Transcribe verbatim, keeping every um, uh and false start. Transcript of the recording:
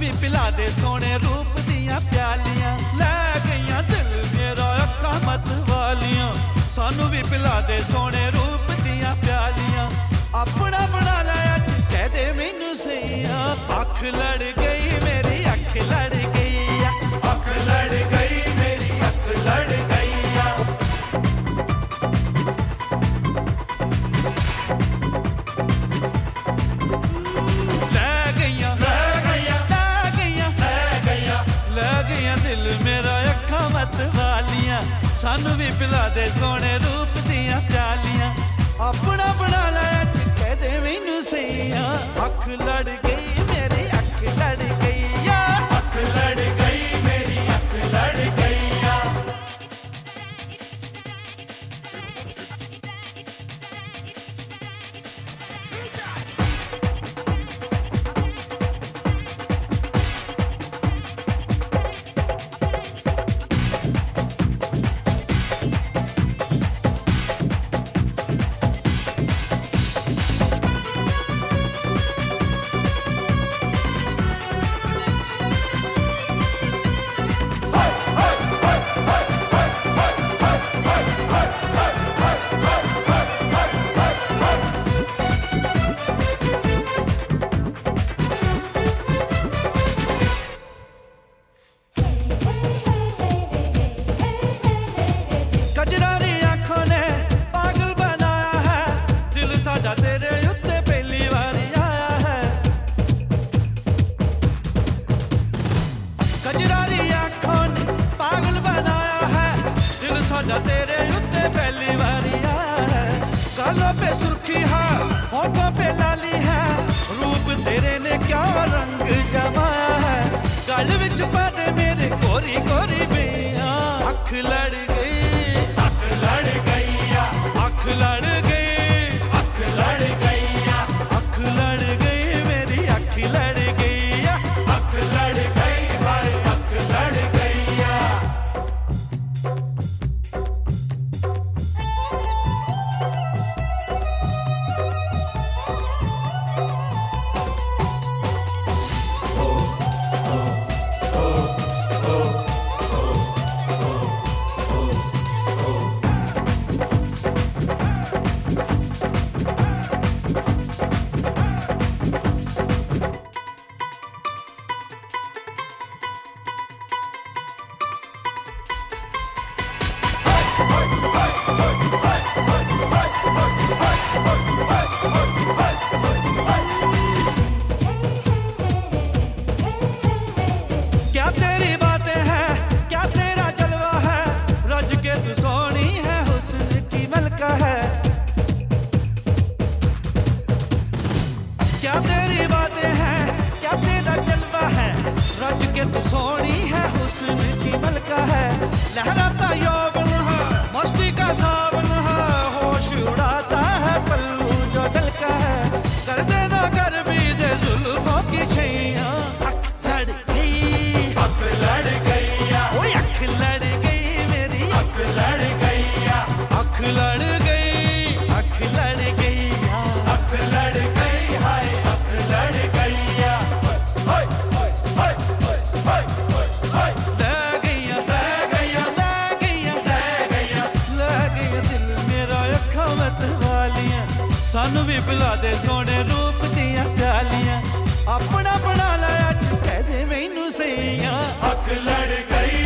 भी पिला दे सोने रूप दियां प्यालियां, ले गईयां दिल मेरा अक्खां मत वालियां। सानू भी पिला दे सोने रूप दियां प्यालियां, अपना बना लिया कह दे मैनू सैया। अख लड़ गई मेरी अख लड़ गई, अख लड़ गई मेरी अख लड़ गई। सानू भी पिला दे सोने रूप दियां प्यालियां, अपना बना लिया कह दे मैनू सैया। अख लड़ गई मेरी अख लड़ गई, अख लड़ गई मेरी अख लड़ गई। तेरे उत्ते पहली बारी आया है, गालों पे सुर्खी है होठों पे लाली है, रूप तेरे ने क्या रंग जमाया है। गल विच पा दे मेरे गोरी गोरी बिया, अख लड़ गई अख लड़ गई, अख लड़ गई अख लड़ गई, अख लड़ गई मेरी अख लड़ गई, अख लड़ गई हाय अख लड़ गई। क्या तेरी बातें हैं, क्या तेरा जलवा है, रज के तू सोनी है हुस्न की मलका है। क्या तेरी बातें हैं, क्या तेरा जलवा है, रज के तू सोनी है हुस्न की मलका है। लहराता यौवन है मस्ती का सावन है, होश उड़ाता है पल्लू जो दिल का है। कर देना कर भी दे जुल्फों की छैया, अख लड़ गई अख लड़ गई, ओए अख लड़ गई मेरी अख लड़ गई, अख लड़ गई अख लड़ गई, अख लड़ गई हाय अख लड़ गई। हाय हाय हाय हाय हाय ले गईया ले गईया ले गईया ले गईया ले गईया दिल मेरा अखां मत वालियां। सानू भी पिला दे सोने रूप दियां प्यालियां, अपना बना लिया कह दे मैनू सैया। अख लड़ गई